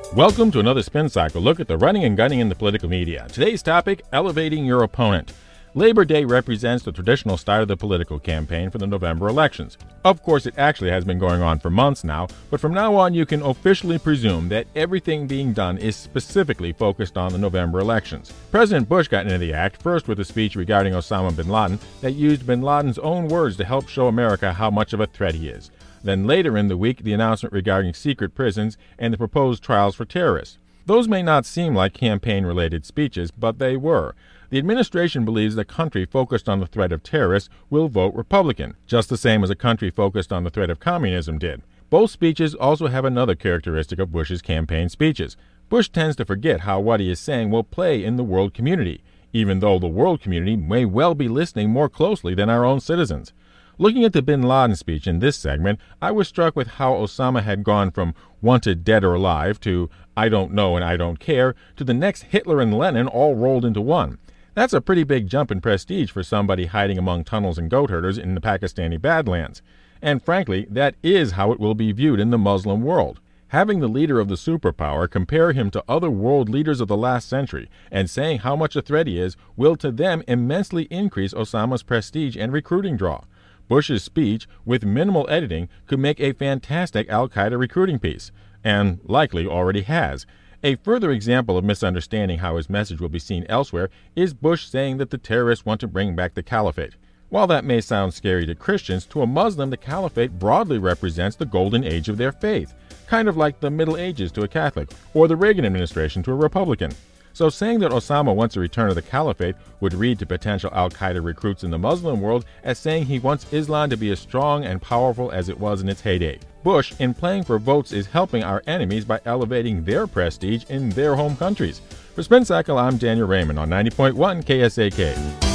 Welcome to another Spin Cycle look at the running and gunning in the political media. Today's topic, elevating your opponent. Labor Day represents the traditional start of the political campaign for the November elections. Of course, it actually has been going on for months now, but from now on you can officially presume that everything being done is specifically focused on the November elections. President Bush got into the act first with a speech regarding Osama bin Laden that used bin Laden's own words to help show America how much of a threat he is. Then later in the week, the announcement regarding secret prisons and the proposed trials for terrorists. Those may not seem like campaign-related speeches, but they were. The administration believes the country focused on the threat of terrorists will vote Republican, just the same as a country focused on the threat of communism did. Both speeches also have another characteristic of Bush's campaign speeches. Bush tends to forget how what he is saying will play in the world community, even though the world community may well be listening more closely than our own citizens. Looking at the bin Laden speech in this segment, I was struck with how Osama had gone from wanted dead or alive to I don't know and I don't care to the next Hitler and Lenin all rolled into one. That's a pretty big jump in prestige for somebody hiding among tunnels and goat herders in the Pakistani Badlands. And frankly, that is how it will be viewed in the Muslim world. Having the leader of the superpower compare him to other world leaders of the last century and saying how much a threat he is will to them immensely increase Osama's prestige and recruiting draw. Bush's speech, with minimal editing, could make a fantastic al-Qaeda recruiting piece, and likely already has. A further example of misunderstanding how his message will be seen elsewhere is Bush saying that the terrorists want to bring back the caliphate. While that may sound scary to Christians, to a Muslim the caliphate broadly represents the golden age of their faith, kind of like the Middle Ages to a Catholic, or the Reagan administration to a Republican. So saying that Osama wants a return of the caliphate would read to potential al-Qaeda recruits in the Muslim world as saying he wants Islam to be as strong and powerful as it was in its heyday. Bush, in playing for votes, is helping our enemies by elevating their prestige in their home countries. For Spin Cycle, I'm Daniel Raymond on 90.1 KSAK.